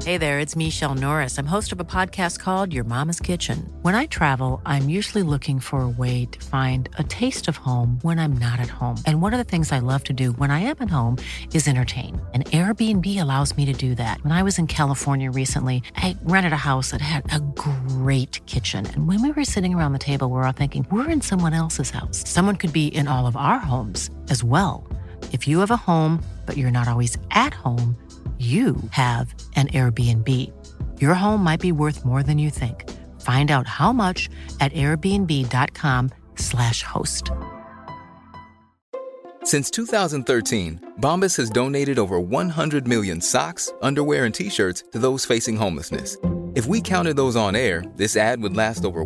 Hey there, it's Michelle Norris. I'm host of a podcast called Your Mama's Kitchen. When I travel, I'm usually looking for a way to find a taste of home when I'm not at home. And one of the things I love to do when I am at home is entertain. And Airbnb allows me to do that. When I was in California recently, I rented a house that had a great kitchen. And when we were sitting around the table, we were all thinking, we're in someone else's house. Someone could be in all of our homes as well. If you have a home, but you're not always at home, you have an Airbnb. Your home might be worth more than you think. Find out how much at airbnb.com/host. Since 2013, Bombas has donated over 100 million socks, underwear, and T-shirts to those facing homelessness. If we counted those on air, this ad would last over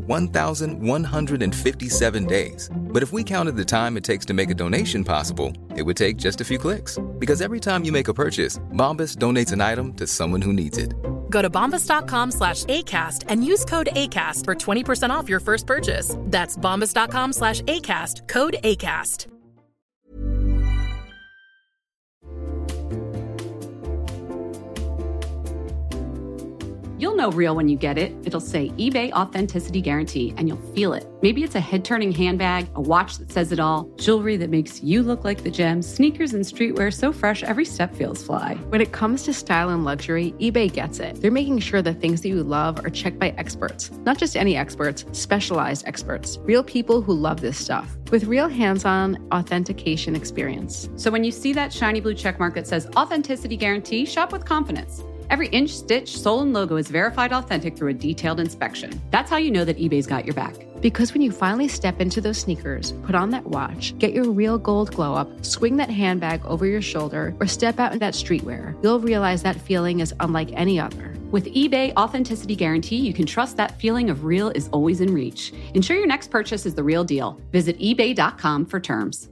1,157 days. But if we counted the time it takes to make a donation possible, it would take just a few clicks. Because every time you make a purchase, Bombas donates an item to someone who needs it. Go to bombas.com/ACAST and use code ACAST for 20% off your first purchase. That's bombas.com/ACAST, code ACAST. You'll know real when you get it. It'll say eBay Authenticity Guarantee, and you'll feel it. Maybe it's a head-turning handbag, a watch that says it all, jewelry that makes you look like the gems, sneakers and streetwear so fresh every step feels fly. When it comes to style and luxury, eBay gets it. They're making sure the things that you love are checked by experts. Not just any experts, specialized experts. Real people who love this stuff. With real hands-on authentication experience. So when you see that shiny blue checkmark that says Authenticity Guarantee, shop with confidence. Every inch, stitch, sole, and logo is verified authentic through a detailed inspection. That's how you know that eBay's got your back. Because when you finally step into those sneakers, put on that watch, get your real gold glow up, swing that handbag over your shoulder, or step out in that streetwear, you'll realize that feeling is unlike any other. With eBay Authenticity Guarantee, you can trust that feeling of real is always in reach. Ensure your next purchase is the real deal. Visit ebay.com for terms.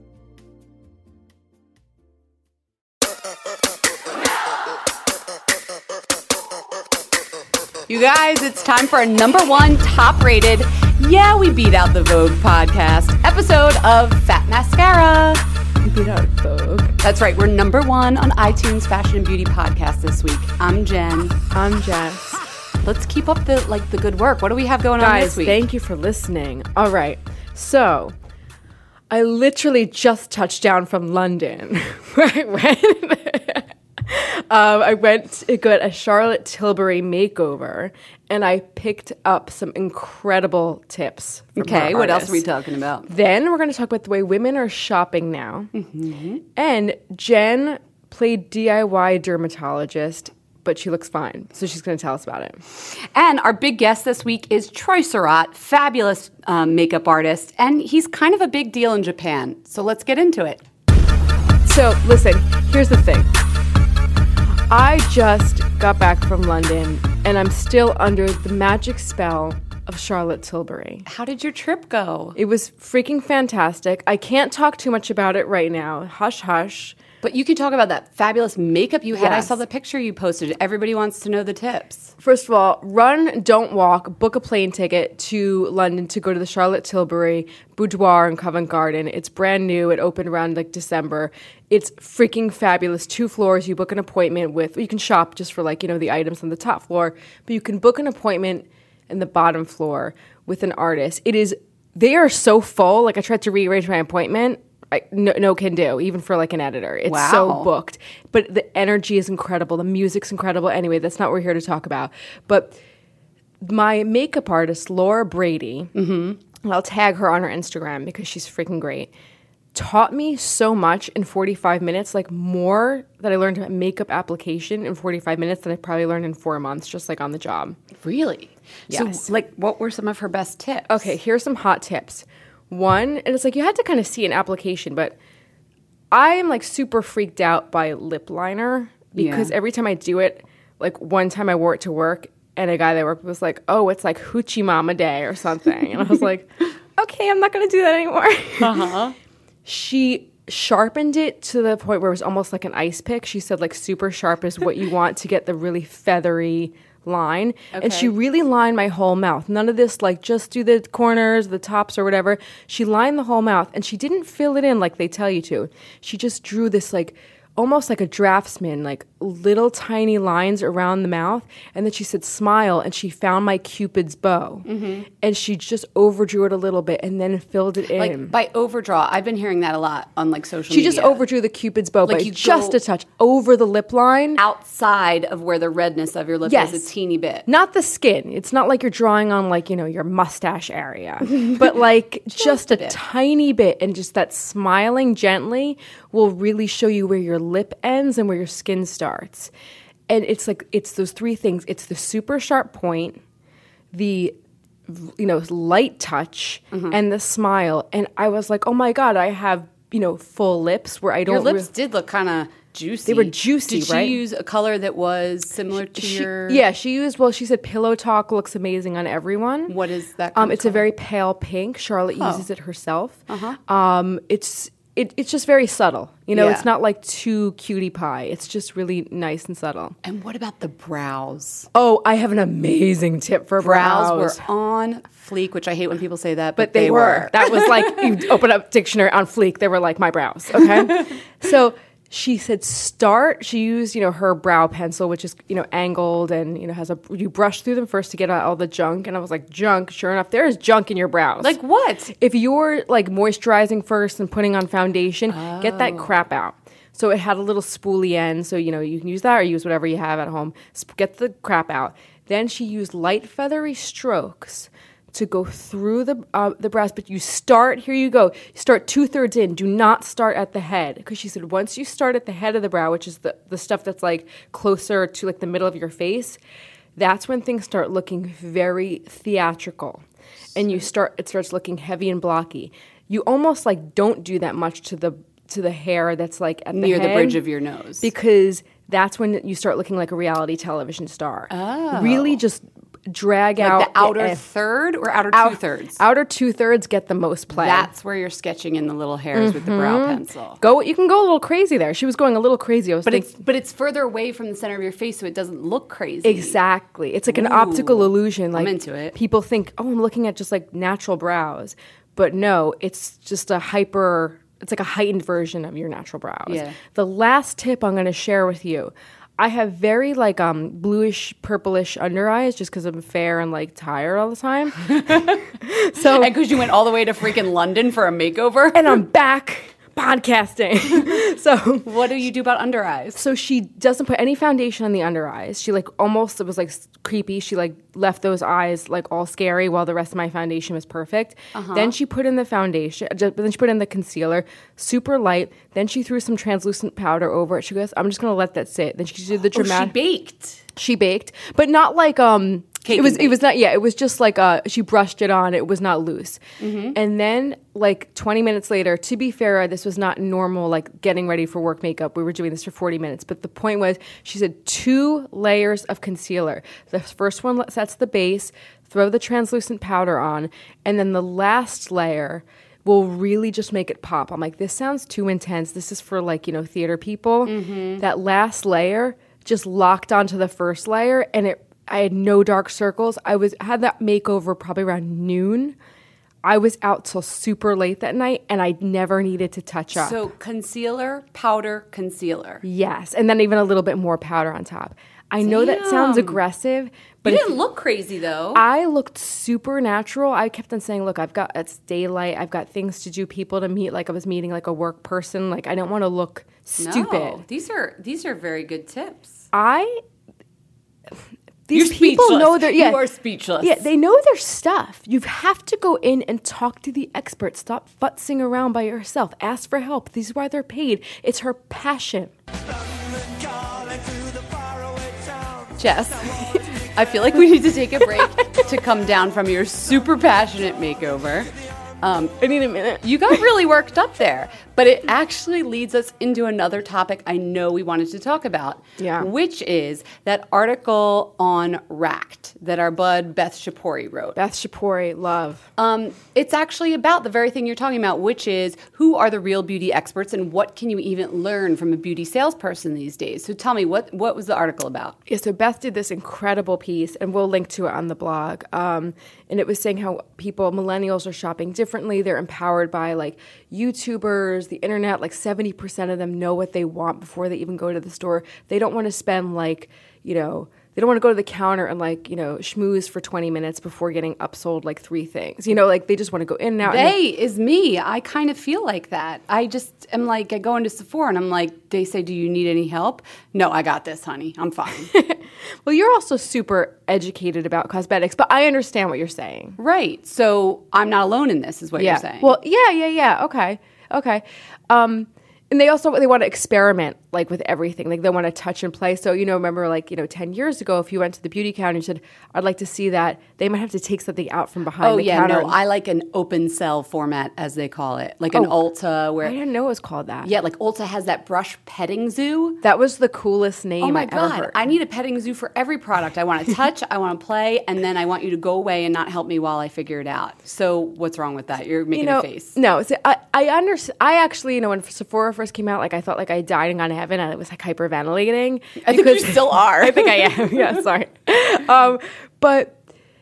You guys, it's time for a #1 top-rated, yeah, we beat out the Vogue podcast episode of Fat Mascara. We beat out Vogue. That's right, we're #1 on iTunes Fashion and Beauty Podcast this week. I'm Jen. I'm Jess. Let's keep up the good work. What do we have going on this week? Guys, thank you for listening. All right, so I literally just touched down from London. I went to get a Charlotte Tilbury makeover, and I picked up some incredible tips from Okay, her what else artists. are we talking about? Then we're going to talk about the way women are shopping now. Mm-hmm. And Jen played DIY dermatologist, but she looks fine, so she's going to tell us about it. And our big guest this week is Troy Surratt, fabulous makeup artist, and he's kind of a big deal in Japan. So let's get into it. So listen, here's the thing. I just got back from London, and I'm still under the magic spell of Charlotte Tilbury. How did your trip go? It was freaking fantastic. I can't talk too much about it right now. Hush, hush. But you can talk about that fabulous makeup you had. Yes. I saw the picture you posted. Everybody wants to know the tips. First of all, run, don't walk, book a plane ticket to London to go to the Charlotte Tilbury Boudoir in Covent Garden. It's brand new. It opened around December. It's freaking fabulous. 2 floors. You book an appointment with, you can shop just for the items on the top floor, but you can book an appointment in the bottom floor with an artist. They are so full. I tried to rearrange my appointment. No can do, even for an editor. It's so booked. But the energy is incredible. The music's incredible. Anyway, that's not what we're here to talk about. But my makeup artist, Laura Brady, and I'll tag her on her Instagram because she's freaking great, taught me so much in 45 minutes, more that I learned about makeup application in 45 minutes than I probably learned in 4 months, just on the job. Really? Yes. So, what were some of her best tips? Okay, here's some hot tips. One, and it's you had to kind of see an application, but I am super freaked out by lip liner because every time I do it, one time I wore it to work and a guy that I worked with was oh, it's Hoochie Mama Day or something. And I was okay, I'm not going to do that anymore. Uh-huh. She sharpened it to the point where it was almost like an ice pick. She said super sharp is what you want to get the really feathery line. Okay. And she really lined my whole mouth. None of this just do the corners, the tops or whatever. She lined the whole mouth and she didn't fill it in like they tell you to. She just drew this almost like a draftsman, like little tiny lines around the mouth. And then she said, smile. And she found my Cupid's bow. And she just overdrew it a little bit and then filled it in. Like by overdraw, I've been hearing that a lot on like social She media. just overdrew the Cupid's bow Like by you just go a touch over the lip line. outside of where the redness of your lip Yes. is a teeny bit. Not the skin. It's not like you're drawing on like, your mustache area, but like just a tiny bit. And just that smiling gently will really show you where your lip ends and where your skin starts. And it's like, it's those three things. It's the super sharp point, the light touch, and the smile. And I was like, oh my God, I have, full lips where I don't. Your lips did look kind of juicy. They were juicy, Did she right? use a color that was similar to your... Yeah, she used, she said Pillow Talk looks amazing on everyone. What is that kind of It's a color? very pale pink. Charlotte uses it herself. It's just very subtle. Yeah. It's not like too cutie pie. It's just really nice and subtle. And what about the brows? Oh, I have an amazing tip for brows. Brows were on fleek, which I hate when people say that, But they were. That was like, you open up dictionary on fleek. They were like my brows, okay? So she said she used, her brow pencil, which is, angled and, you brush through them first to get out all the junk. And I was like, junk? Sure enough, there is junk in your brows. Like what? If you're like moisturizing first and putting on foundation, get that crap out. So it had a little spoolie end. So, you can use that or use whatever you have at home. Get the crap out. Then she used light feathery strokes to go through the brows, but you start, here you go, you start 2/3 in, do not start at the head, because she said once you start at the head of the brow, which is the stuff that's like closer to like the middle of your face, that's when things start looking very theatrical, and it starts looking heavy and blocky. You almost like don't do that much to the hair that's like at Near the head, the bridge of your nose. because that's when you start looking like a reality television star. Really just drag Like out the outer third or outer 2/3? Outer 2/3 get the most play. That's where you're sketching in the little hairs with the brow pencil. You can go a little crazy there. She was going a little crazy. But it's further away from the center of your face, so it doesn't look crazy. Exactly. It's like an optical illusion. Like I'm into it. People think, I'm looking at just like natural brows. But no, it's just it's like a heightened version of your natural brows. Yeah. The last tip I'm going to share with you, I have very like bluish, purplish under eyes just because I'm fair and like tired all the time. And because you went all the way to freaking London for a makeover? And I'm back podcasting. So what do you do about under eyes? So she doesn't put any foundation on the under eyes. She like almost, it was like creepy. She like left those eyes like all scary while the rest of my foundation was perfect. Then she put in the foundation, but then she put in the concealer, super light. Then she threw some translucent powder over it. She goes, I'm just going to let that sit. Then she did the dramatic. She baked. She baked, but not like Cake it was not, it was just like she brushed it on. It was not loose. And then like 20 minutes later, to be fair, this was not normal like getting ready for work makeup. We were doing this for 40 minutes. But the point was, she said 2 layers of concealer. The first one sets the base, throw the translucent powder on, and then the last layer will really just make it pop. I'm like, this sounds too intense. This is for like, theater people. That last layer just locked onto the first layer, and I had no dark circles. I had that makeover probably around noon. I was out till super late that night, and I never needed to touch up. So concealer, powder, concealer. Yes, and then even a little bit more powder on top. I know that sounds aggressive, but You didn't look crazy, though. I looked super natural. I kept on saying, look, it's daylight. I've got things to do, people to meet. Like I was meeting like a work person. Like I don't want to look stupid. No, these are very good tips. These You're people speechless. know their You are speechless. Yeah, they know their stuff. You have to go in and talk to the experts. Stop futzing around by yourself. Ask for help. This is why they're paid. It's her passion. Jess, I feel like we need to take a break to come down from your super passionate makeover. I need a minute. You got really worked up there, but it actually leads us into another topic I know we wanted to talk about, which is that article on Racked that our bud Beth Shapori wrote. Beth Shapori, love. It's actually about the very thing you're talking about, which is who are the real beauty experts and what can you even learn from a beauty salesperson these days? So tell me, what was the article about? Yeah, so Beth did this incredible piece, and we'll link to it on the blog. And it was saying how millennials are shopping differently. They're empowered by like YouTubers bloggers, the internet, like 70% of them know what they want before they even go to the store. They don't want to spend like, you know, they don't want to go to the counter and like, you know, schmooze for 20 minutes before getting upsold like 3 things. You know, like they just want to go in and out. They is me. I kind of feel like that. I just am like, I go into Sephora and I'm like, they say, do you need any help? No, I got this, honey. I'm fine. Well, you're also super educated about cosmetics, but I understand what you're saying. Right. So I'm not alone in this is what you're saying. Well, yeah. Okay. And they want to experiment like with everything. Like they want to touch and play. So, you know, remember like, you know, 10 years ago, if you went to the beauty counter and you said, I'd like to see that, they might have to take something out from behind the counter. No, I like an open cell format, as they call it. Like an Ulta where... I didn't know it was called that. Yeah, like Ulta has that brush petting zoo. That was the coolest name I ever heard. I need a petting zoo for every product. I want to touch, I want to play, and then I want you to go away and not help me while I figure it out. So what's wrong with that? You're making a face. No, so I understand. I actually, you know, when Sephora first came out, like I thought like I died and gone to heaven and I was like hyperventilating. I think you still are. I think I am. Yeah, sorry. But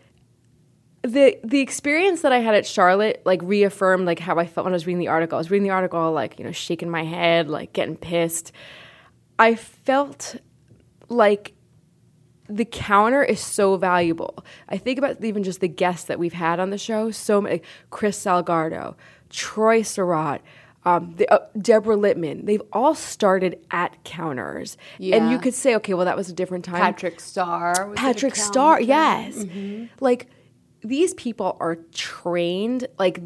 the experience that I had at Charlotte like reaffirmed like how I felt when I was reading the article. I was reading the article like, you know, shaking my head, like getting pissed. I felt like the counter is so valuable. I think about even just the guests that we've had on the show. So many, Chris Salgado, Troy Surratt, Deborah Littman. They've all started at counters. Yeah. And you could say, okay, well, that was a different time. Patrick Starr. Yes. Mm-hmm. Like, these people are trained. Like,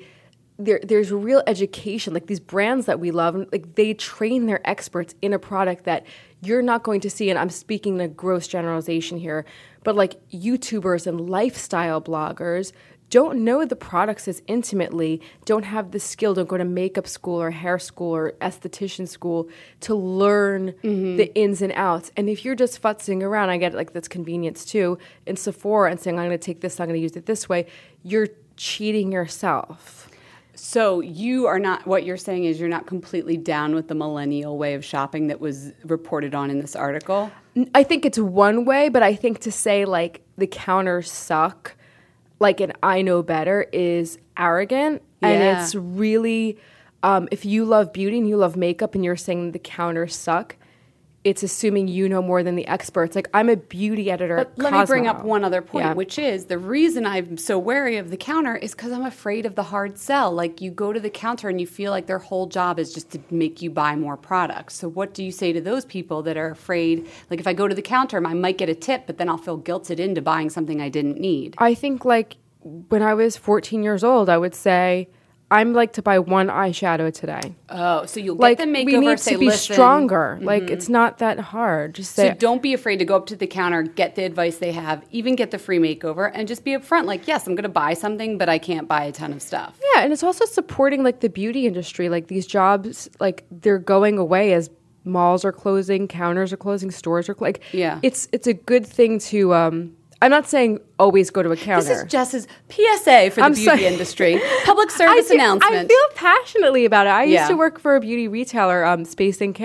there's real education. Like, these brands that we love, like, they train their experts in a product that you're not going to see. And I'm speaking in a gross generalization here. But, like, YouTubers and lifestyle bloggers don't know the products as intimately, don't have the skill, don't go to makeup school or hair school or esthetician school to learn the ins and outs. And if you're just futzing around, I get it, like that's convenience too, in Sephora and saying, I'm going to take this, I'm going to use it this way, you're cheating yourself. So you are not, what you're saying is you're not completely down with the millennial way of shopping that was reported on in this article? I think it's one way, but I think to say like the counters suck, like an I know better is arrogant. Yeah. And it's really, if you love beauty and you love makeup and you're saying the counters suck, it's assuming you know more than the experts. Like, I'm a beauty editor at Cosmo. Let me bring up one other point, which is the reason I'm so wary of the counter is because I'm afraid of the hard sell. Like, you go to the counter and you feel like their whole job is just to make you buy more products. So what do you say to those people that are afraid? Like, if I go to the counter, I might get a tip, but then I'll feel guilted into buying something I didn't need. I think, like, when I was 14 years old, I would say, I'm like to buy one eyeshadow today. Oh, so you'll like, get the makeover, we need say, to be listen. stronger. Mm-hmm. Like, it's not that hard. Just say, so don't be afraid to go up to the counter, get the advice they have, even get the free makeover, and just be upfront. Like, yes, I'm going to buy something, but I can't buy a ton of stuff. Yeah, and it's also supporting, like, the beauty industry. Like, these jobs, like, they're going away as malls are closing, counters are closing, stores are closing. Like, yeah. It's a good thing to... I'm not saying always go to a counter. This is Jess's PSA for the beauty industry. Public service announcement. I feel passionately about it. I used to work for a beauty retailer, Space NK.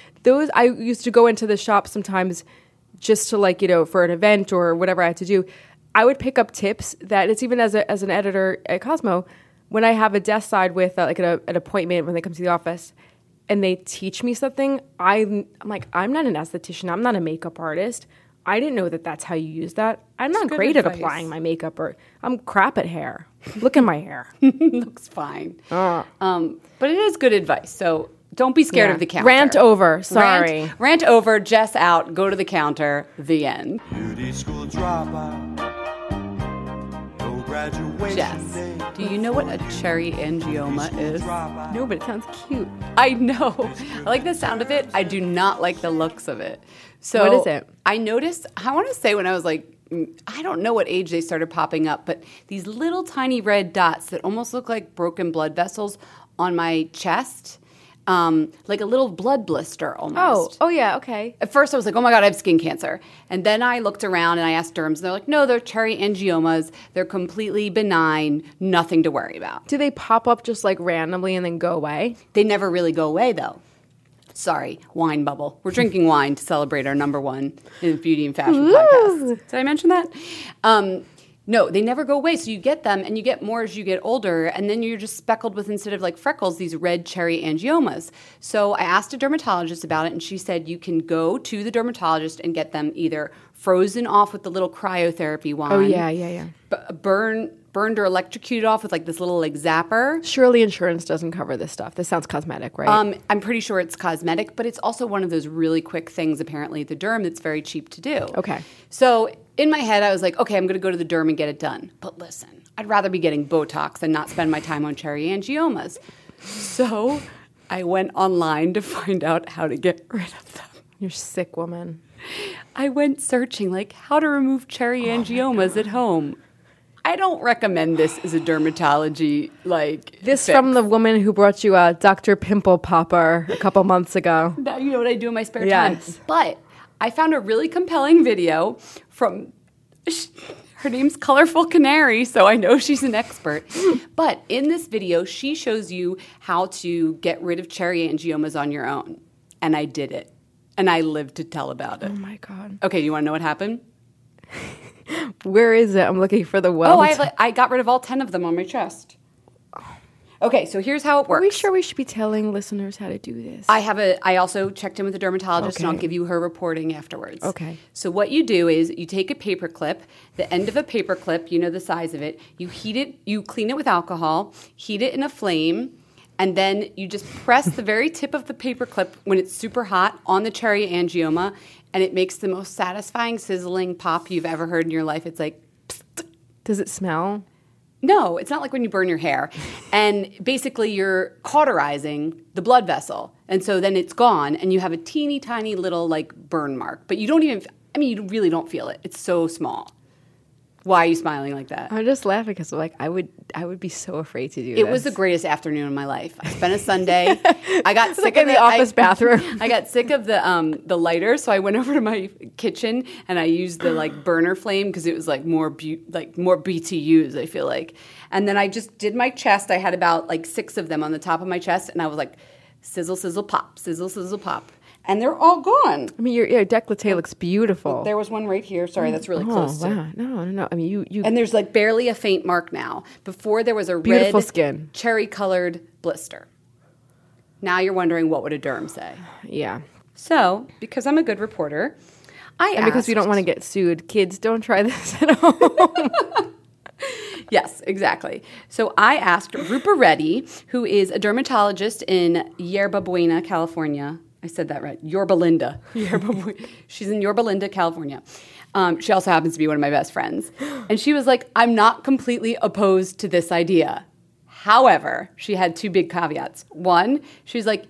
I used to go into the shop sometimes just to, like, you know, for an event or whatever I had to do. I would pick up tips that it's even as an editor at Cosmo, when I have a desk side with like an appointment when they come to the office and they teach me something, I'm like, I'm not an esthetician. I'm not a makeup artist. I didn't know that that's how you use that. I'm not great at applying my makeup, or I'm crap at hair. Look at my hair. Looks fine. But it is good advice. So don't be scared of the counter. Rant over. Sorry. Rant over. Jess out. Go to the counter. The end. Beauty school dropout. No graduation. Jess, do you know what a cherry angioma is? No, but it sounds cute. I know. I like the sound of it. I do not like the looks of it. So what is it? I noticed, I want to say when I was like, I don't know what age they started popping up, but these little tiny red dots that almost look like broken blood vessels on my chest, like a little blood blister almost. Oh yeah, okay. At first I was like, oh my God, I have skin cancer. And then I looked around and I asked derms, and they're like, no, they're cherry angiomas. They're completely benign, nothing to worry about. Do they pop up just like randomly and then go away? They never really go away though. Sorry, wine bubble. We're drinking wine to celebrate our #1 in beauty and fashion podcast. Did I mention that? No, they never go away. So you get them, and you get more as you get older, and then you're just speckled with, instead of like freckles, these red cherry angiomas. So I asked a dermatologist about it, and she said you can go to the dermatologist and get them either frozen off with the little cryotherapy wand. Oh, yeah. Burned or electrocuted off with like this little like zapper. Surely insurance doesn't cover this stuff. This sounds cosmetic, right? I'm pretty sure it's cosmetic, but it's also one of those really quick things apparently at the derm that's very cheap to do. Okay. So in my head, I was like, okay, I'm going to go to the derm and get it done. But listen, I'd rather be getting Botox than not spend my time on cherry angiomas. So I went online to find out how to get rid of them. You're sick, woman. I went searching like how to remove cherry angiomas at home. I don't recommend this as a dermatology this fix. From the woman who brought you a Dr. Pimple Popper a couple months ago. Now you know what I do in my spare Yes. time. But I found a really compelling video from, her name's Colorful Canary, so I know she's an expert. But in this video, she shows you how to get rid of cherry angiomas on your own. And I did it. And I lived to tell about it. Oh, my God. Okay, do you want to know what happened? Where is it? I'm looking for the welt. Oh, I got rid of all 10 of them on my chest. Okay, so here's how it works. Are we sure we should be telling listeners how to do this? I also checked in with a dermatologist, and I'll Okay. give you her reporting afterwards. Okay. So what you do is you take a paper clip, the end of a paper clip, you know the size of it, you heat it, you clean it with alcohol, heat it in a flame, and then you just press the very tip of the paper clip when it's super hot on the cherry angioma, and it makes the most satisfying sizzling pop you've ever heard in your life. It's like, psst. Does it smell? No, it's not like when you burn your hair. And basically you're cauterizing the blood vessel. And so then it's gone and you have a teeny tiny little like burn mark. But you don't even, you really don't feel it. It's so small. Why are you smiling like that? I'm just laughing because I would be so afraid to do this. It was the greatest afternoon of my life. I spent a Sunday. I got sick in the office bathroom. I got sick of the lighter, so I went over to my kitchen and I used the like burner flame because it was like more BTUs. I feel like, and then I just did my chest. I had about like 6 of them on the top of my chest, and I was like, sizzle, sizzle, pop, sizzle, sizzle, pop. And they're all gone. Your décolleté looks beautiful. There was one right here. Sorry, that's really close. Oh, wow. No. You. And there's like barely a faint mark now. Before there was a Beautiful red skin. cherry-colored blister. Now you're wondering what would a derm say? Yeah. So, because I'm a good reporter, And because we don't want to get sued, kids, don't try this at home. Yes, exactly. So I asked Rupa Reddy, who is a dermatologist in Yerba Buena, California. I said that right. Yorba Linda. She's in Yorba Linda, California. She also happens to be one of my best friends. And she was like, I'm not completely opposed to this idea. However, she had 2 big caveats. One, she's like,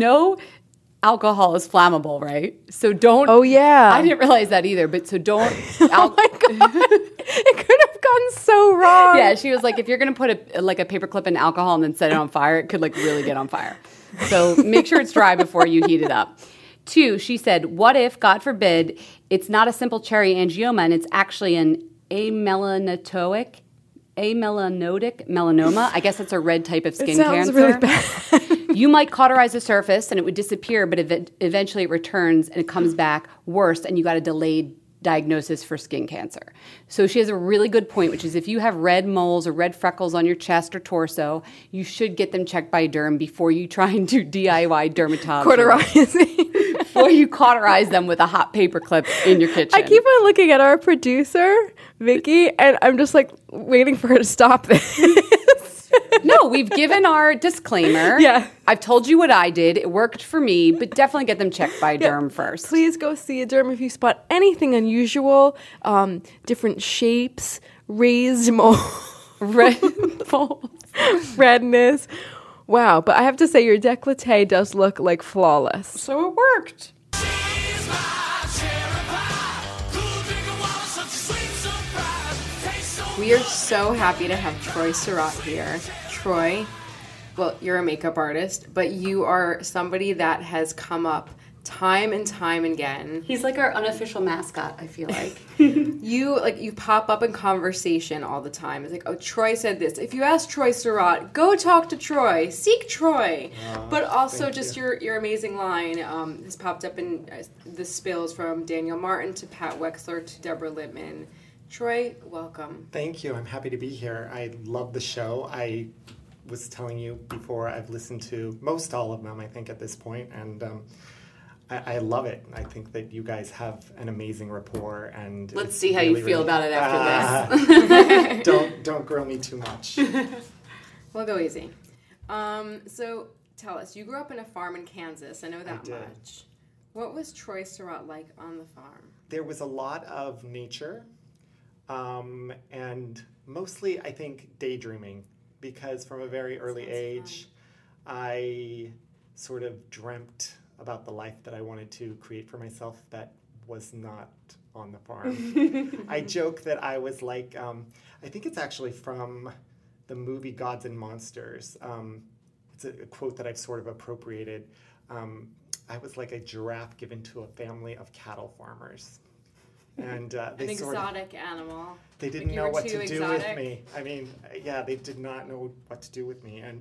alcohol is flammable, right? So don't. Oh, yeah. I didn't realize that either, but so don't. Oh, my God. It could have gone so wrong. Yeah, she was like, if you're going to put a paper clip in alcohol and then set it on fire, it could like really get on fire. So make sure it's dry before you heat it up. 2, she said, what if, God forbid, it's not a simple cherry angioma and it's actually an amelanotic melanoma? I guess that's a red type of skin cancer. Really bad. You might cauterize the surface and it would disappear, but eventually it returns and it comes back worse and you got a delayed diagnosis for skin cancer. So she has a really good point, which is if you have red moles or red freckles on your chest or torso, you should get them checked by a derm before you try and do DIY dermatology. Cauterizing. Before you cauterize them with a hot paper clip in your kitchen. I keep on looking at our producer, Vicky, and I'm just like waiting for her to stop this. No, we've given our disclaimer. Yeah. I've told you what I did. It worked for me, but definitely get them checked by a derm first. Please go see a derm if you spot anything unusual, different shapes, raised moles, redness. Wow, but I have to say your décolleté does look like flawless. So it worked. We are so happy to have Troy Surratt here. Troy, well, you're a makeup artist, but you are somebody that has come up time and time again. He's like our unofficial mascot, I feel like. You pop up in conversation all the time. It's like, oh, Troy said this. If you ask Troy Surratt, go talk to Troy. Seek Troy. But also just your amazing line has popped up in the spills from Daniel Martin to Pat Wexler to Deborah Littman Troy, welcome. Thank you. I'm happy to be here. I love the show. I was telling you before, I've listened to most all of them, I think, at this point, and I love it. I think that you guys have an amazing rapport, and let's see how you feel about it after this. Don't grill me too much. We'll go easy. So tell us, you grew up in a farm in Kansas. I know that much. What was Troy Surratt like on the farm? There was a lot of nature, and mostly, I think, daydreaming, because from a very early age, I sort of dreamt about the life that I wanted to create for myself that was not on the farm. I joke that I was like, I think it's actually from the movie Gods and Monsters. It's a quote that I've sort of appropriated. I was like a giraffe given to a family of cattle farmers. And they an exotic animal. They didn't know what to do with me. I mean, yeah, they did not know what to do with me. And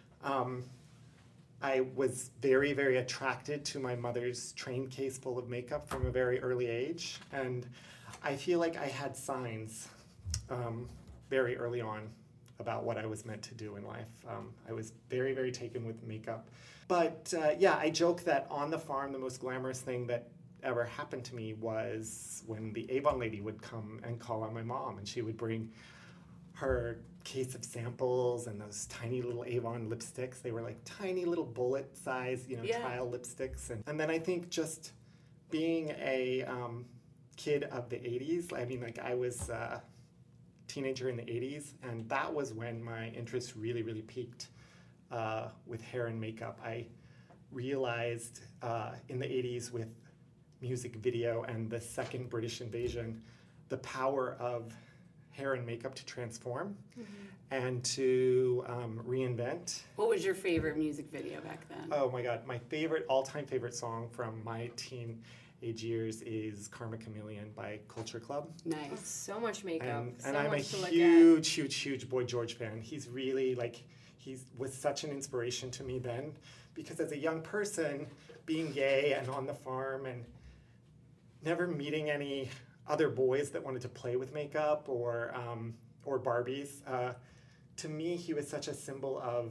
I was very, very attracted to my mother's train case full of makeup from a very early age. And I feel like I had signs very early on about what I was meant to do in life. I was very, very taken with makeup. But yeah, I joke that on the farm, the most glamorous thing that ever happened to me was when the Avon lady would come and call on my mom, and she would bring her case of samples and those tiny little Avon lipsticks. They were like tiny little bullet size, trial lipsticks. And then I think just being a kid of the 80s, I mean, like I was a teenager in the 80s, and that was when my interest really, really peaked with hair and makeup. I realized in the 80s with music video and the second British invasion, the power of hair and makeup to transform and to reinvent. What was your favorite music video back then? Oh my God, my all-time favorite song from my teenage years is Karma Chameleon by Culture Club. Nice. Oh, so much makeup. And I'm a huge Boy George fan. He's really he was such an inspiration to me then, because as a young person, being gay and on the farm and never meeting any other boys that wanted to play with makeup or Barbies, to me he was such a symbol of.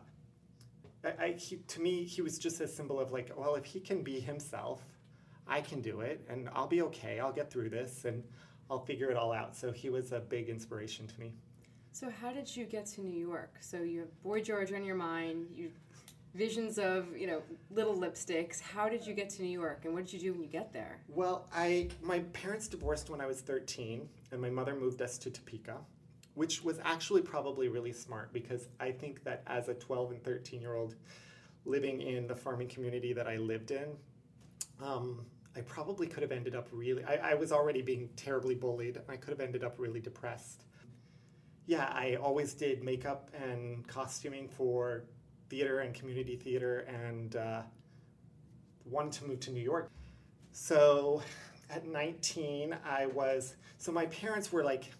To me he was just a symbol of like, well, if he can be himself, I can do it, and I'll be okay. I'll get through this, and I'll figure it all out. So he was a big inspiration to me. So how did you get to New York? So you have Boy George on your mind. You visions of, little lipsticks. How did you get to New York, and what did you do when you get there? Well, my parents divorced when I was 13, and my mother moved us to Topeka, which was actually probably really smart, because I think that as a 12 and 13-year-old living in the farming community that I lived in, I probably could have ended up really, I was already being terribly bullied, and I could have ended up really depressed. Yeah, I always did makeup and costuming for theater and community theater, and wanted to move to New York. So at 19, so my parents were like...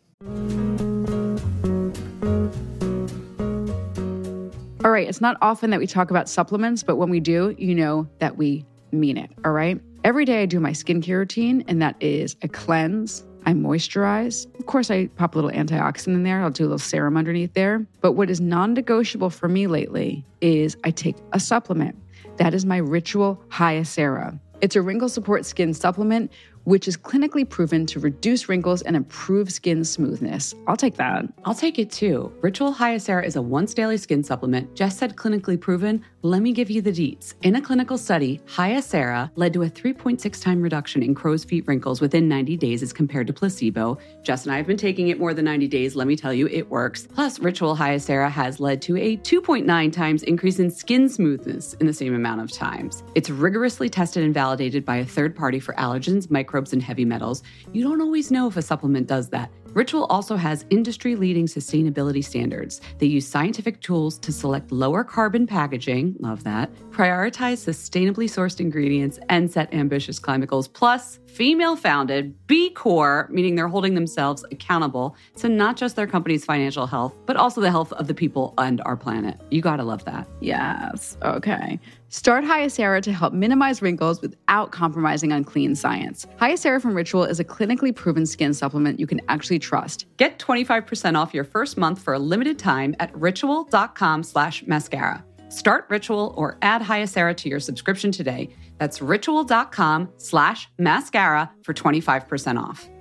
All right, it's not often that we talk about supplements, but when we do, you know that we mean it, all right? Every day I do my skincare routine, and that is I cleanse, I moisturize. Of course, I pop a little antioxidant in there. I'll do a little serum underneath there. But what is non-negotiable for me lately is I take a supplement. That is my Ritual Hyacera. It's a wrinkle support skin supplement, which is clinically proven to reduce wrinkles and improve skin smoothness. I'll take that. I'll take it too. Ritual Hyacera is a once daily skin supplement. Jess said clinically proven. Let me give you the deets. In a clinical study, Hyacera led to a 3.6 time reduction in crow's feet wrinkles within 90 days as compared to placebo. Jess and I have been taking it more than 90 days. Let me tell you, it works. Plus, Ritual Hyacera has led to a 2.9 times increase in skin smoothness in the same amount of times. It's rigorously tested and validated by a third party for allergens, microbes, and heavy metals. You don't always know if a supplement does that. Ritual also has industry-leading sustainability standards. They use scientific tools to select lower carbon packaging, love that, prioritize sustainably sourced ingredients, and set ambitious climate goals. Plus, female-founded, B Corp, meaning they're holding themselves accountable to not just their company's financial health, but also the health of the people and our planet. You gotta love that. Yes. Okay. Start Hyacera to help minimize wrinkles without compromising on clean science. Hyacera from Ritual is a clinically proven skin supplement you can actually trust. Get 25% off your first month for a limited time at ritual.com/mascara. Start Ritual or add Hyacera to your subscription today. That's ritual.com/mascara for 25% off.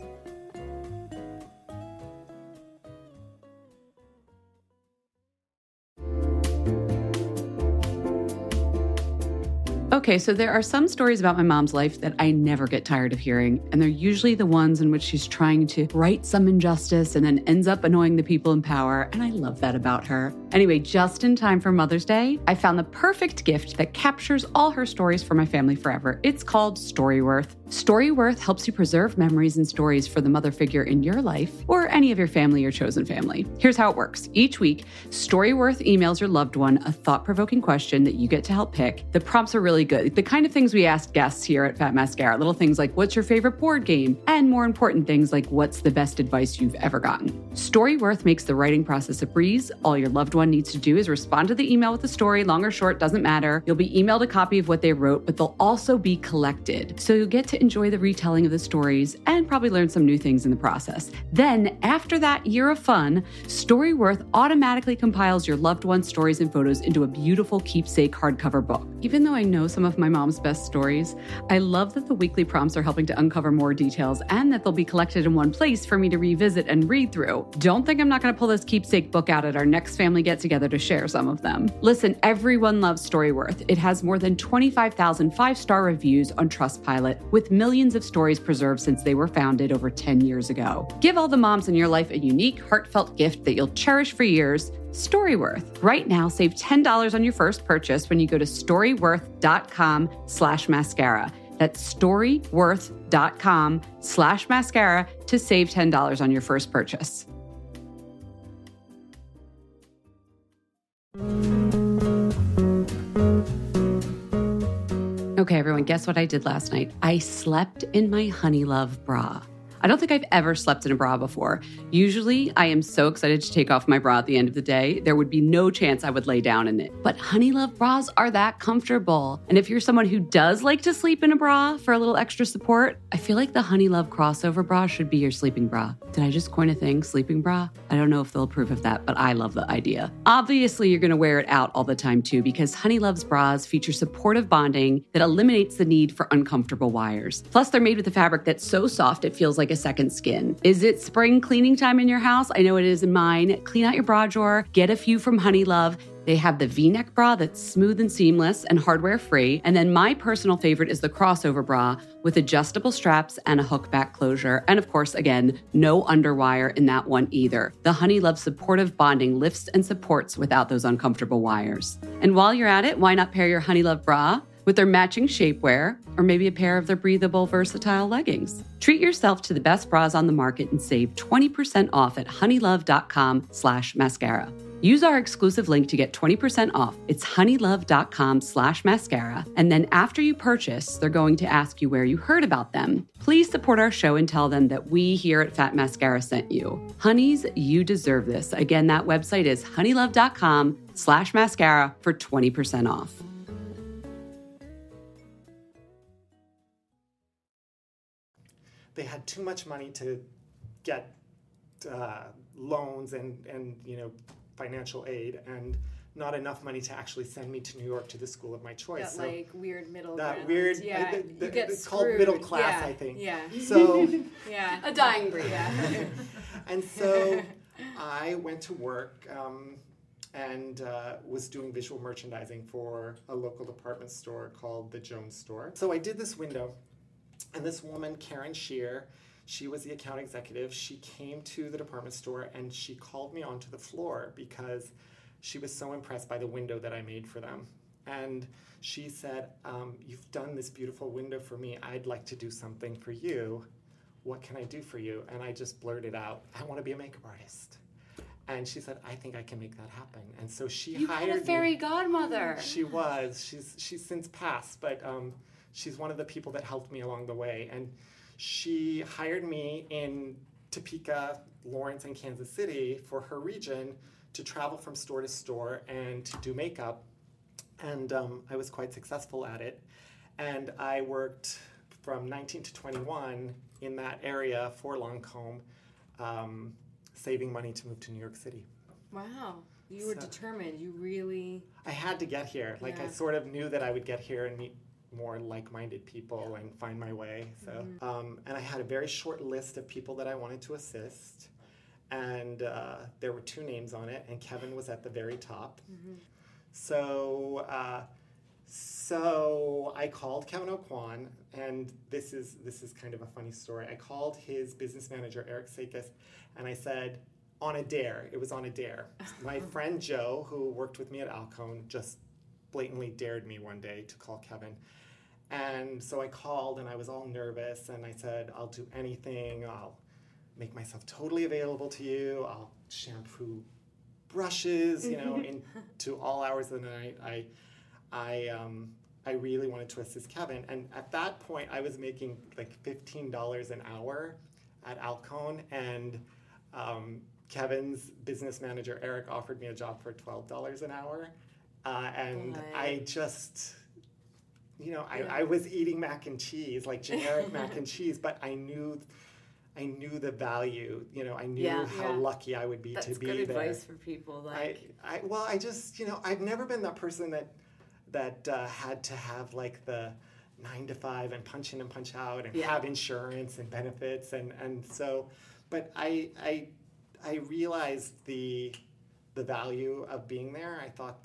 Okay, so there are some stories about my mom's life that I never get tired of hearing, and they're usually the ones in which she's trying to right some injustice and then ends up annoying the people in power, and I love that about her. Anyway, just in time for Mother's Day, I found the perfect gift that captures all her stories for my family forever. It's called Storyworth. Storyworth helps you preserve memories and stories for the mother figure in your life or any of your family or chosen family. Here's how it works. Each week, Storyworth emails your loved one a thought-provoking question that you get to help pick. The prompts are really good. The kind of things we ask guests here at Fat Mascara. Little things like, what's your favorite board game? And more important things like, what's the best advice you've ever gotten? Storyworth makes the writing process a breeze. All your loved one needs to do is respond to the email with the story, long or short, doesn't matter. You'll be emailed a copy of what they wrote, but they'll also be collected. So you'll get to enjoy the retelling of the stories and probably learn some new things in the process. Then, after that year of fun, Storyworth automatically compiles your loved one's stories and photos into a beautiful keepsake hardcover book. Even though I know some of my mom's best stories, I love that the weekly prompts are helping to uncover more details and that they'll be collected in one place for me to revisit and read through. Don't think I'm not going to pull this keepsake book out at our next family get-together to share some of them. Listen, everyone loves Storyworth. It has more than 25,000 five-star reviews on Trustpilot, with millions of stories preserved since they were founded over 10 years ago. Give all the moms in your life a unique, heartfelt gift that you'll cherish for years. Storyworth. Right now, save $10 on your first purchase when you go to storyworth.com/mascara. That's storyworth.com/mascara to save $10 on your first purchase. Okay, everyone, guess what I did last night? I slept in my Honeylove bra. I don't think I've ever slept in a bra before. Usually, I am so excited to take off my bra at the end of the day, there would be no chance I would lay down in it. But Honeylove bras are that comfortable. And if you're someone who does like to sleep in a bra for a little extra support, I feel like the Honeylove crossover bra should be your sleeping bra. Did I just coin a thing, sleeping bra? I don't know if they'll approve of that, but I love the idea. Obviously, you're going to wear it out all the time too, because Honeylove's bras feature supportive bonding that eliminates the need for uncomfortable wires. Plus, they're made with a fabric that's so soft it feels like a second skin. Is it spring cleaning time in your house? I know it is in mine. Clean out your bra drawer, get a few from Honeylove. They have the V-neck bra that's smooth and seamless and hardware-free. And then my personal favorite is the crossover bra with adjustable straps and a hook back closure. And of course, again, no underwire in that one either. The Honeylove supportive bonding lifts and supports without those uncomfortable wires. And while you're at it, why not pair your Honeylove bra with their matching shapewear, or maybe a pair of their breathable, versatile leggings? Treat yourself to the best bras on the market and save 20% off at honeylove.com/mascara. Use our exclusive link to get 20% off. It's honeylove.com/mascara. And then after you purchase, they're going to ask you where you heard about them. Please support our show and tell them that we here at Fat Mascara sent you. Honeys, you deserve this. Again, that website is honeylove.com/mascara for 20% off. They had too much money to get loans and financial aid, and not enough money to actually send me to New York to the school of my choice. That like weird middle that ground. Weird, yeah, it's called middle class, I think. Yeah. So yeah, a dying breed. Yeah. And so I went to work and was doing visual merchandising for a local department store called the Jones Store. So I did this window. And this woman, Karen Shear, she was the account executive. She came to the department store and she called me onto the floor because she was so impressed by the window that I made for them. And she said, you've done this beautiful window for me. I'd like to do something for you. what can I do for you? And I just blurted out, I want to be a makeup artist. And she said, I think I can make that happen. And so she hired me. You had a fairy godmother. She was. She's since passed, but she's one of the people that helped me along the way. And she hired me in Topeka, Lawrence, and Kansas City for her region to travel from store to store and to do makeup. And I was quite successful at it. And I worked from 19 to 21 in that area for Lancôme, saving money to move to New York City. Wow. You were determined. You really... I had to get here. Like, I sort of knew that I would get here and meet more like-minded people and find my way. So, and I had a very short list of people that I wanted to assist. And there were 2 names on it, and Kevin was at the very top. So I called Kevin Aucoin, and this is kind of a funny story. I called his business manager, Eric Sakis, and I said, on a dare. It was on a dare. My friend Joe, who worked with me at Alcone, just blatantly dared me one day to call Kevin. And so I called, and I was all nervous, and I said, I'll do anything. I'll make myself totally available to you. I'll shampoo brushes, into all hours of the night. I really wanted to assist Kevin. And at that point, I was making like $15 an hour at Alcone, and Kevin's business manager, Eric, offered me a job for $12 an hour. I just, I was eating mac and cheese, like generic mac and cheese, but I knew the value, I knew how lucky I would be to be there. That's good advice for people. I just, I've never been that person that had to have like the 9 to 5 and punch in and punch out and have insurance and benefits. And so, but I realized the value of being there. I thought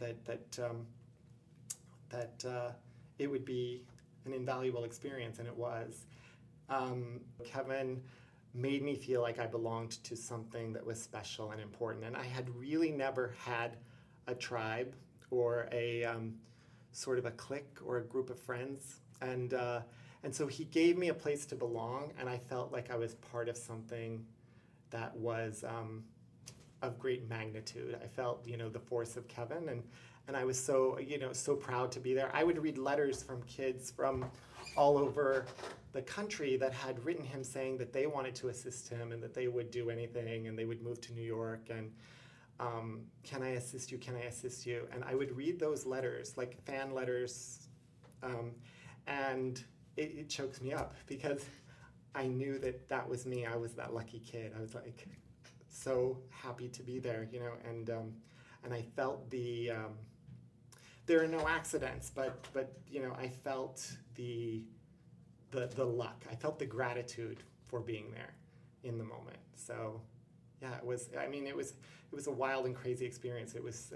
that it would be an invaluable experience, and it was. Kevin made me feel like I belonged to something that was special and important, and I had really never had a tribe or a sort of a clique or a group of friends, and so he gave me a place to belong, and I felt like I was part of something that was of great magnitude. I felt, the force of Kevin, and I was so, so proud to be there. I would read letters from kids from all over the country that had written him saying that they wanted to assist him and that they would do anything and they would move to New York and can I assist you? Can I assist you? And I would read those letters, like fan letters, and it chokes me up because I knew that was me. I was that lucky kid. I was like so happy to be there, and I felt there are no accidents, but I felt the luck. I felt the gratitude for being there in the moment. So yeah, it was a wild and crazy experience. It was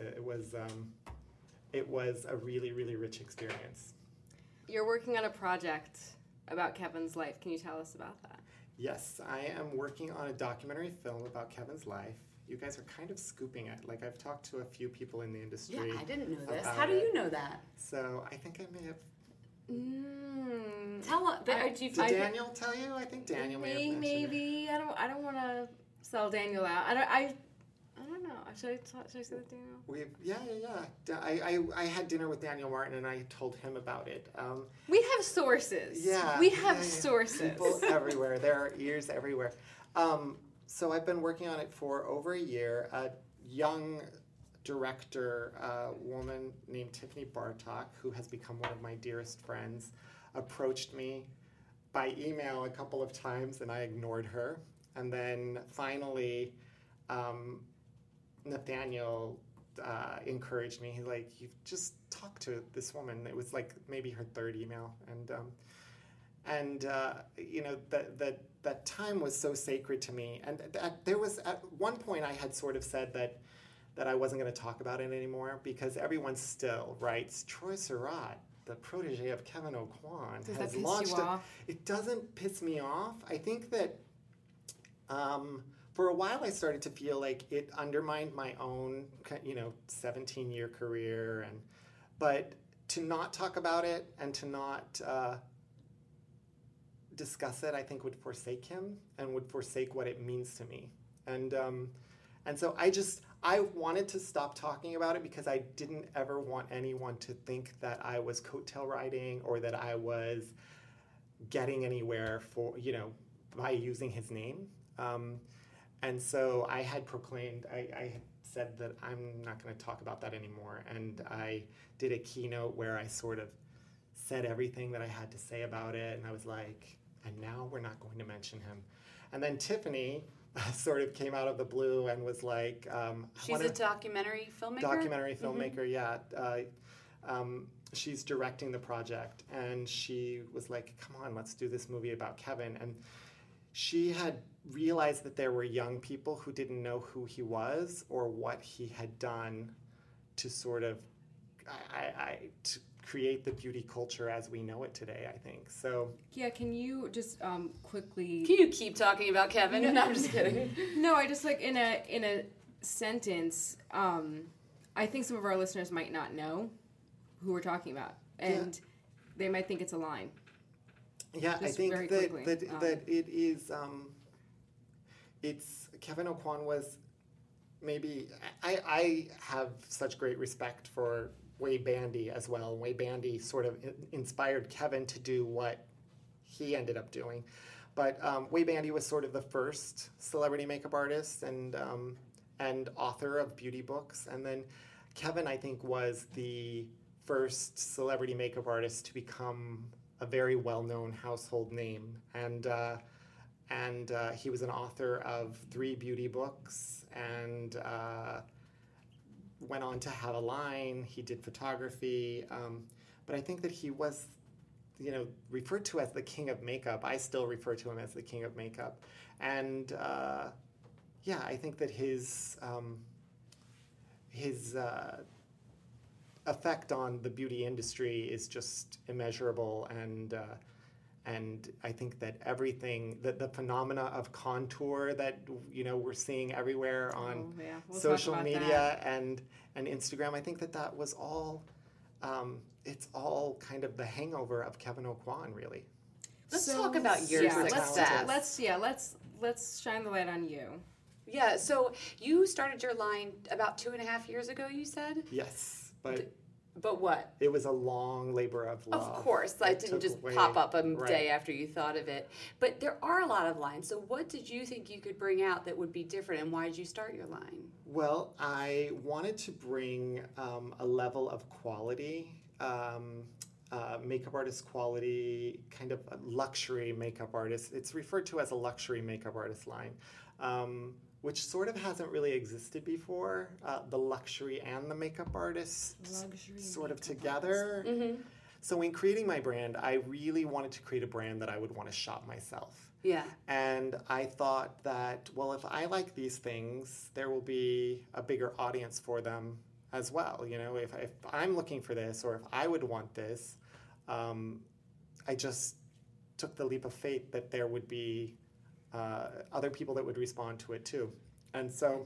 a really, really rich experience. You're working on a project about Kevin's life. Can you tell us about that? Yes, I am working on a documentary film about Kevin's life. You guys are kind of scooping it. Like, I've talked to a few people in the industry. Yeah, I didn't know this. How do you know that? So I think I may have... Tell us. Did Daniel tell you? I think Daniel may have mentioned maybe. it. I don't want to sell Daniel out. I don't know. Should I say that, Daniel? Yeah. I had dinner with Daniel Martin, and I told him about it. We have sources. Yeah. We have sources. People everywhere. There are ears everywhere. So I've been working on it for over a year. A young director, a woman named Tiffany Bartok, who has become one of my dearest friends, approached me by email a couple of times, and I ignored her. And then finally, Nathaniel encouraged me. He's like, "You just talk to this woman." It was like maybe her third email, and that time was so sacred to me. And there was at one point I had sort of said that I wasn't going to talk about it anymore because everyone still writes Troy Surratt, the protege of Kevin Aucoin, has launched. You off? It doesn't piss me off. I think that for a while I started to feel like it undermined my own 17-year career, but to not talk about it and to not discuss it, I think, would forsake him and would forsake what it means to me. And so I wanted to stop talking about it because I didn't ever want anyone to think that I was coattail riding or that I was getting anywhere by using his name. And so I had proclaimed, I had said that I'm not going to talk about that anymore. And I did a keynote where I sort of said everything that I had to say about it. And I was like, and now we're not going to mention him. And then Tiffany sort of came out of the blue and was like... She's a documentary filmmaker? Documentary filmmaker, yeah. She's directing the project. And she was like, come on, let's do this movie about Kevin. And she had realized that there were young people who didn't know who he was or what he had done to sort of to create the beauty culture as we know it today, I think. So yeah, can you just quickly... Can you keep talking about Kevin? No, I'm just kidding. No, I just like in a sentence, I think some of our listeners might not know who we're talking about, and they might think it's a line. Yeah, just I think that it is. It's Kevin Aucoin was maybe. I have such great respect for Wade Bandy as well. Wade Bandy sort of inspired Kevin to do what he ended up doing. But Wade Bandy was sort of the first celebrity makeup artist and author of beauty books. And then Kevin, I think, was the first celebrity makeup artist to become a very well-known household name. And he was an author of 3 beauty books and went on to have a line. He did photography. But I think that he was, referred to as the king of makeup. I still refer to him as the king of makeup. And I think that his effect on the beauty industry is just immeasurable, and I think that everything, the phenomena of contour that we're seeing everywhere on social media and Instagram, I think that was all it's all kind of the hangover of Kevin Aucoin, really. Let's talk about your success. Let's shine the light on you. Yeah, so you started your line about 2.5 years ago, you said? Yes, but what? It was a long labor of love. Of course, that didn't just pop up a day after you thought of it. But there are a lot of lines, so what did you think you could bring out that would be different, and why did you start your line? Well, I wanted to bring a level of quality, makeup artist quality, kind of a luxury makeup artist. It's referred to as a luxury makeup artist line, which sort of hasn't really existed before. The luxury and the makeup artist sort of together. Mm-hmm. So in creating my brand, I really wanted to create a brand that I would want to shop myself. Yeah. And I thought that, well, if I like these things, there will be a bigger audience for them as well. If I'm looking for this, or if I would want this, I just took the leap of faith that there would be other people that would respond to it too. And so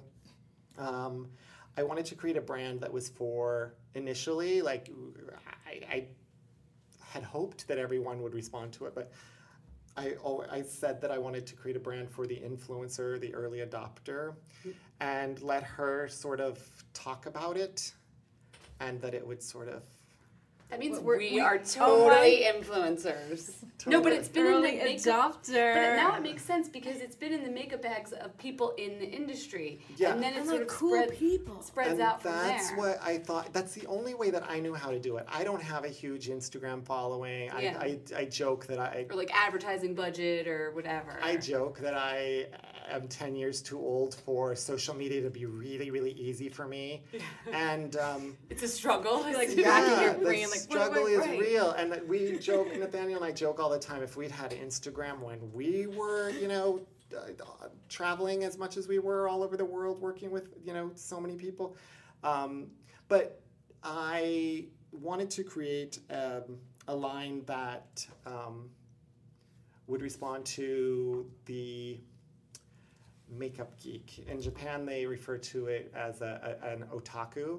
I wanted to create a brand that was for, initially, I had hoped that everyone would respond to it, but I said that I wanted to create a brand for the influencer, the early adopter, and let her sort of talk about it, and that it would sort of... That means we are totally influencers. Totally. No, but it's been early in the makeup, adopter. But now it makes sense because it's been in the makeup bags of people in the industry. Yeah. And then it sort of spreads and out from there. That's what I thought. That's the only way that I knew how to do it. I don't have a huge Instagram following. Yeah. I joke that or like advertising budget or whatever. I joke that I am 10 years too old for social media to be really, really easy for me. And it's a struggle. Like racking your brain. The struggle is real. And that we joke, Nathaniel and I joke all the time, if we'd had Instagram when we were, traveling as much as we were all over the world, working with, so many people. But I wanted to create a line that would respond to the makeup geek. In Japan, they refer to it as an otaku.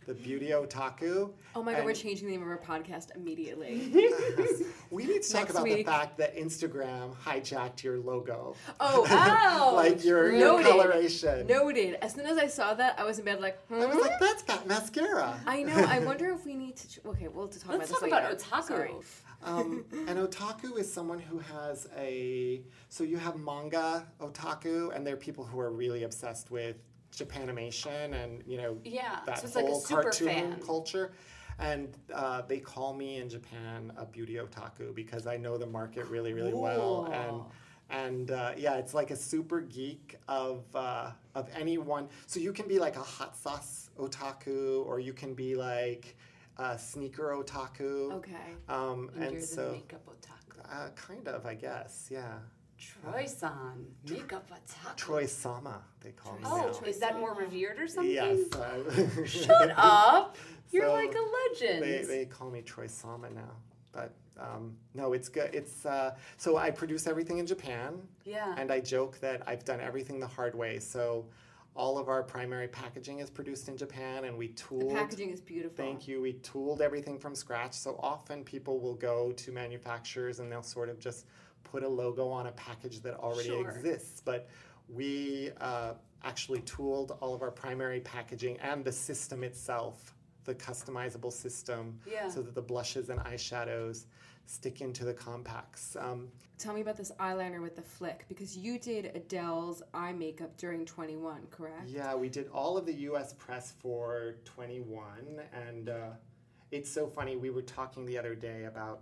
the Beauty Otaku. Oh my God, we're changing the name of our podcast immediately. We need to talk about the fact that Instagram hijacked your logo. Like your coloration. Noted. As soon as I saw that, I was in bed like, I was like, that's got mascara. I know. I wonder if we need to. Okay, we'll talk about this later. Let's talk about otaku. An otaku is someone who has so you have manga otaku, and they're people who are really obsessed with Japanimation and, that so it's whole like a super cartoon fan. culture. And they call me in Japan a beauty otaku because I know the market really, really well. And it's like a super geek of anyone. So you can be like a hot sauce otaku, or you can be like a sneaker otaku. Okay. And you're so, the makeup otaku. Kind of, I guess, yeah. Troy-san, makeup otaku. Troy-sama, they call me now. Oh, is that more revered or something? Yes. Shut up! You're like a legend. They call me Troy-sama now. But no, it's good. It's so I produce everything in Japan. Yeah. And I joke that I've done everything the hard way. So all of our primary packaging is produced in Japan, and we tooled. The packaging is beautiful. Thank you. We tooled everything from scratch. So often people will go to manufacturers and they'll sort of just put a logo on a package that already exists. But we actually tooled all of our primary packaging and the system itself, the customizable system, so that the blushes and eyeshadows stick into the compacts. Tell me about this eyeliner with the flick, because you did Adele's eye makeup during 21, correct? Yeah, we did all of the U.S. press for 21, and it's so funny. We were talking the other day about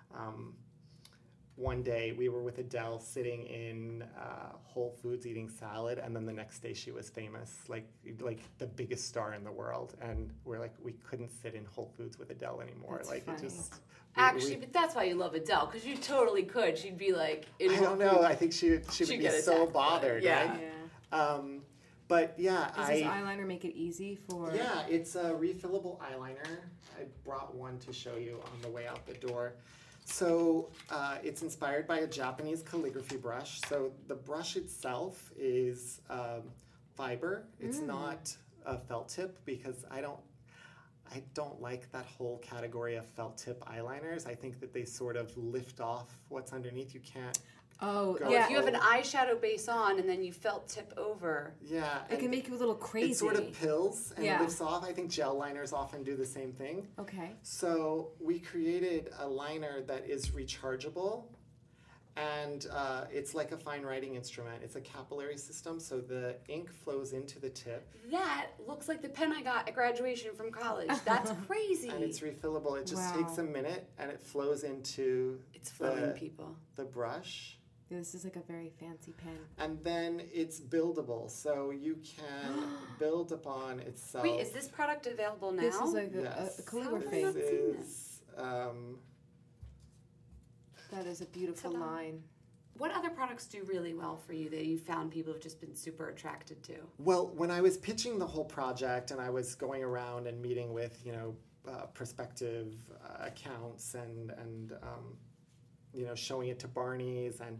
one day we were with Adele sitting in Whole Foods eating salad, and then the next day she was famous, like the biggest star in the world, and we're like, we couldn't sit in Whole Foods with Adele anymore. That's like funny. It just Actually, but that's why you love Adele, because you totally could. She'd be like, I don't know. I think she would be so bothered, yeah. right? Yeah. But yeah, Does this eyeliner make it easy for? Yeah, it's a refillable eyeliner. I brought one to show you on the way out the door. So it's inspired by a Japanese calligraphy brush. So the brush itself is fiber. It's not a felt tip, because I don't like that whole category of felt tip eyeliners. I think that they sort of lift off what's underneath. You can't. Oh, yeah. If you have an eyeshadow base on and then you felt tip over. Yeah. It can make you a little crazy. It sort of pills and lifts off. I think gel liners often do the same thing. Okay. So we created a liner that is rechargeable, and it's like a fine writing instrument. It's a capillary system, so the ink flows into the tip. That looks like the pen I got at graduation from college. That's crazy. And it's refillable. It just takes a minute, and it flows into the brush. This is like a very fancy pen. And then it's buildable, so you can build upon itself. Wait, is this product available now? This is like a calligraphy. That is a beautiful line. What other products do really well for you that you found people have just been super attracted to? Well, when I was pitching the whole project and I was going around and meeting with, prospective accounts and showing it to Barney's, and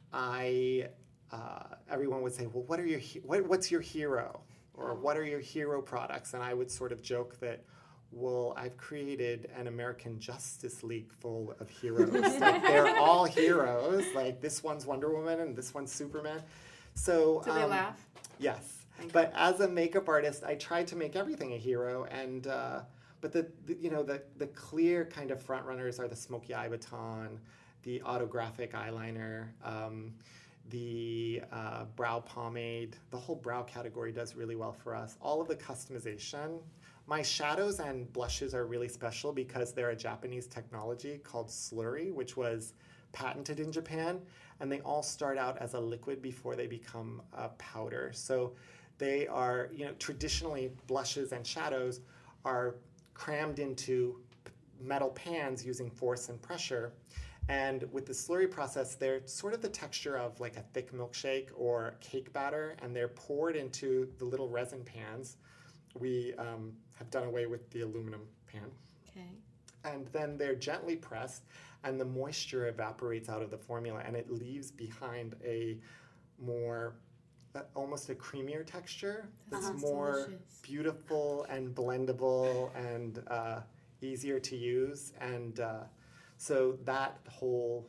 everyone would say, well, what's your hero? Or what are your hero products? And I would sort of joke that, well, I've created an American Justice League full of heroes. Like, they're all heroes. Like, this one's Wonder Woman and this one's Superman. So do they laugh? Yes. But as a makeup artist, I tried to make everything a hero. And but the clear kind of front runners are the Smoky Eye Baton, the Autographic eyeliner, the brow pomade. The whole brow category does really well for us. All of the customization. My shadows and blushes are really special because they're a Japanese technology called slurry, which was patented in Japan, and they all start out as a liquid before they become a powder. So they are, traditionally blushes and shadows are crammed into metal pans using force and pressure. And with the slurry process, they're sort of the texture of like a thick milkshake or cake batter, and they're poured into the little resin pans. We have done away with the aluminum pan. Okay. And then they're gently pressed, and the moisture evaporates out of the formula, and it leaves behind a more almost a creamier texture. It's more beautiful and blendable and easier to use. And so that whole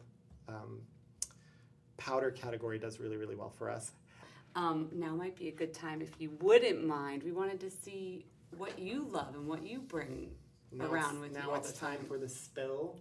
powder category does really, really well for us. Now might be a good time, if you wouldn't mind. We wanted to see what you love and what you bring around with you all the time. Now it's time for the spill.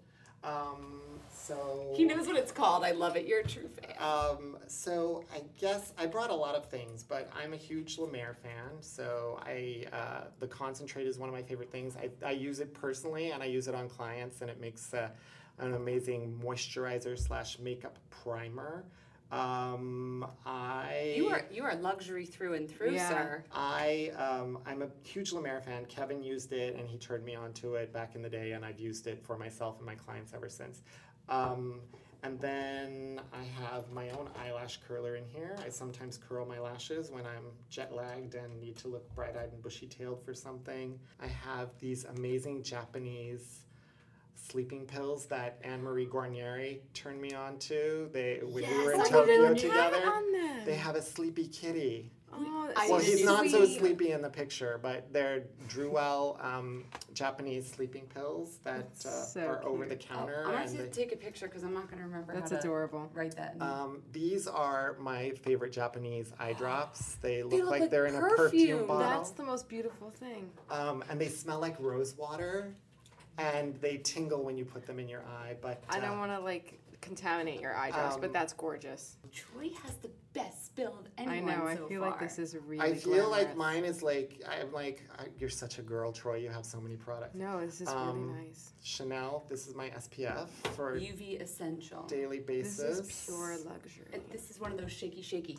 So he knows what it's called. I love it. You're a true fan. So I guess I brought a lot of things, but I'm a huge La Mer fan. So the concentrate is one of my favorite things. I use it personally, and I use it on clients, and it makes an amazing moisturizer / makeup primer. You are luxury through and through, sir. I'm a huge La Mer fan. Kevin used it, and he turned me on to it back in the day, and I've used it for myself and my clients ever since. And then I have my own eyelash curler in here. I sometimes curl my lashes when I'm jet lagged and need to look bright-eyed and bushy-tailed for something. I have these amazing Japanese sleeping pills that Anne-Marie Guarnieri turned me on to. When we were in Tokyo together, they have a sleepy kitty. Oh, he's not so sleepy in the picture, but they're Druel Japanese sleeping pills that are over the counter. I'm going to take a picture because I'm not going to remember how to write that. These are my favorite Japanese eye drops. They look like they're in a perfume bottle. That's the most beautiful thing. And they smell like rose water. And they tingle when you put them in your eye, but I don't want to contaminate your eye drops, but that's gorgeous. Troy has the best spill of anyone. I know. So I feel far. like this is really. I feel like mine is you're such a girl, Troy. You have so many products. No, this is really nice. Chanel. This is my SPF for UV essential daily basis. This is pure luxury. This is one of those shaky.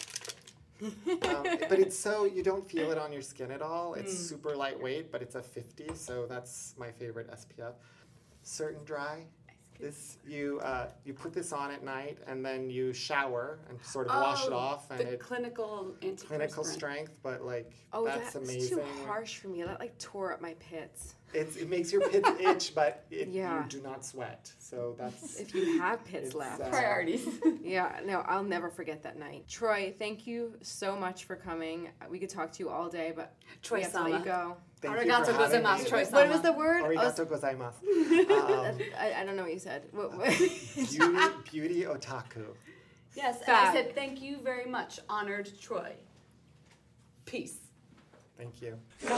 But it's so you don't feel it on your skin at all. It's super lightweight, but it's a 50, so that's my favorite SPF. Certain Dry. This you put this on at night and then you shower and sort of wash it off, and the clinical strength, but that's amazing. That's too harsh for me. That tore up my pits. It makes your pits itch, but you do not sweat. So that's if you have pits left. Priorities. Yeah, no, I'll never forget that night. Troy, thank you so much for coming. We could talk to you all day, but we have to let you go. Arigato gozaimasu, Troy. What was the word? Arigato gozaimasu. I don't know what you said. Beauty otaku. Yes, and I said thank you very much, honored Troy. Peace. Thank you.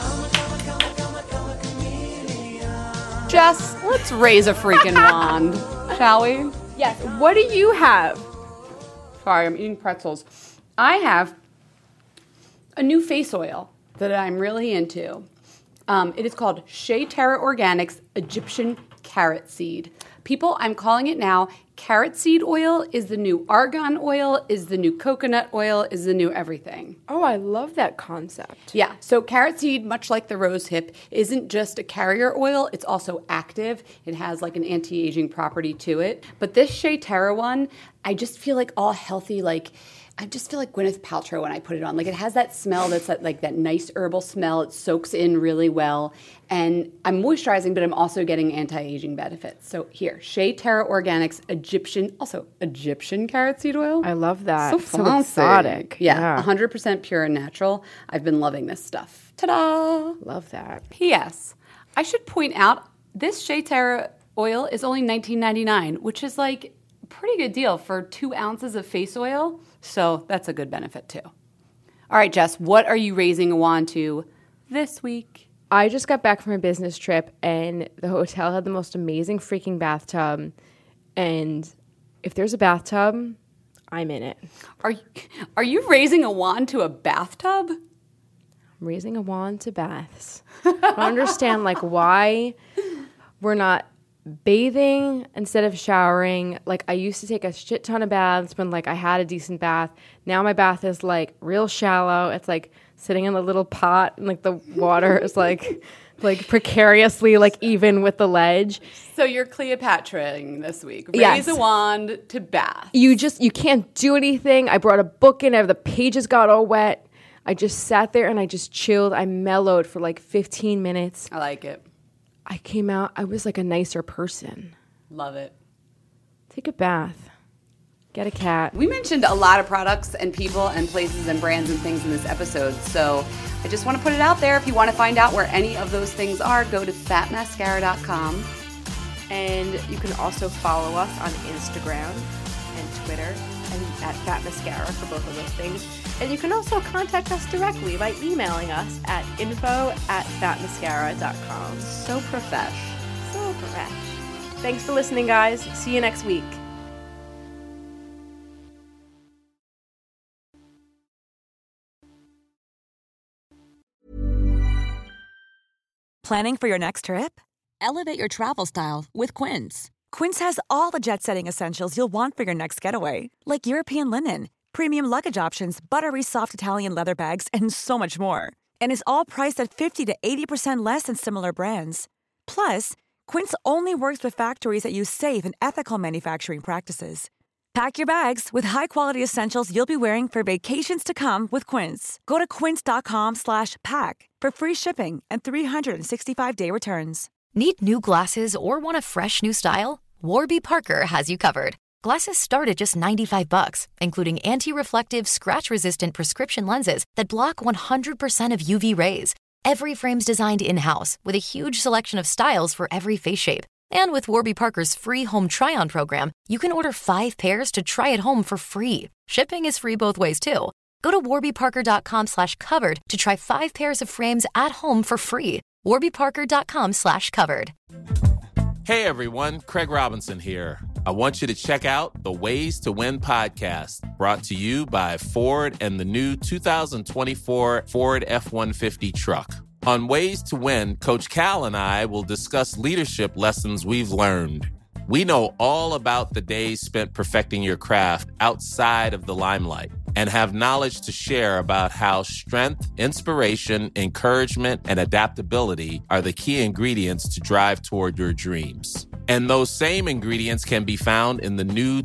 Jess, let's raise a freaking wand, shall we? Yes. What do you have? Sorry, I'm eating pretzels. I have a new face oil that I'm really into. It is called Shea Terra Organics Egyptian Carrot Seed. People, I'm calling it now, carrot seed oil is the new argan oil, is the new coconut oil, is the new everything. Oh, I love that concept. Yeah, so carrot seed, much like the rose hip, isn't just a carrier oil, it's also active. It has an anti-aging property to it. But this Shea Terra one, I just feel all healthy, I just feel like Gwyneth Paltrow when I put it on. It has that smell that's that nice herbal smell. It soaks in really well. And I'm moisturizing, but I'm also getting anti-aging benefits. So here, Shea Terra Organics Egyptian carrot seed oil. I love that. So fancy. So exotic. Yeah, 100% pure and natural. I've been loving this stuff. Ta-da! Love that. P.S. I should point out, this Shea Terra oil is only $19.99, which is a pretty good deal for 2 ounces of face oil. So that's a good benefit too. All right, Jess, what are you raising a wand to this week? I just got back from a business trip, and the hotel had the most amazing freaking bathtub. And if there's a bathtub, I'm in it. Are you raising a wand to a bathtub? I'm raising a wand to baths. I don't understand why we're not bathing instead of showering. I used to take a shit ton of baths when I had a decent bath. Now my bath is real shallow. It's sitting in a little pot and the water is precariously even with the ledge. So you're Cleopatraing this week. Raise a wand to bath. You can't do anything. I brought a book in, the pages got all wet. I just sat there and I just chilled. I mellowed for 15 minutes. I like it. I came out, I was a nicer person. Love it. Take a bath. Get a cat. We mentioned a lot of products and people and places and brands and things in this episode, so I just want to put it out there. If you want to find out where any of those things are, go to fatmascara.com. And you can also follow us on Instagram and Twitter and at Fat Mascara for both of those things. And you can also contact us directly by emailing us at info@fatmascara.com. So profesh. So profesh. Thanks for listening, guys. See you next week. Planning for your next trip? Elevate your travel style with Quince. Quince has all the jet-setting essentials you'll want for your next getaway, like European linen, premium luggage options, buttery soft Italian leather bags, and so much more. And is all priced at 50 to 80% less than similar brands. Plus, Quince only works with factories that use safe and ethical manufacturing practices. Pack your bags with high-quality essentials you'll be wearing for vacations to come with Quince. Go to quince.com/pack for free shipping and 365-day returns. Need new glasses or want a fresh new style? Warby Parker has you covered. Glasses start at just $95, including anti-reflective, scratch-resistant prescription lenses that block 100% of UV rays. Every frame's designed in-house with a huge selection of styles for every face shape. And with Warby Parker's free home try-on program, you can order 5 pairs to try at home for free. Shipping is free both ways, too. Go to warbyparker.com/covered to try 5 pairs of frames at home for free. warbyparker.com/covered. Hey, everyone. Craig Robinson here. I want you to check out the Ways to Win podcast, brought to you by Ford and the new 2024 Ford F-150 truck. On Ways to Win, Coach Cal and I will discuss leadership lessons we've learned. We know all about the days spent perfecting your craft outside of the limelight and have knowledge to share about how strength, inspiration, encouragement, and adaptability are the key ingredients to drive toward your dreams. And those same ingredients can be found in the new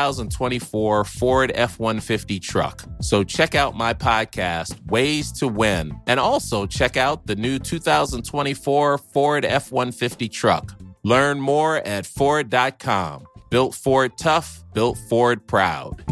2024 Ford F-150 truck. So check out my podcast, Ways to Win, and also check out the new 2024 Ford F-150 truck. Learn more at Ford.com. Built Ford tough, built Ford proud.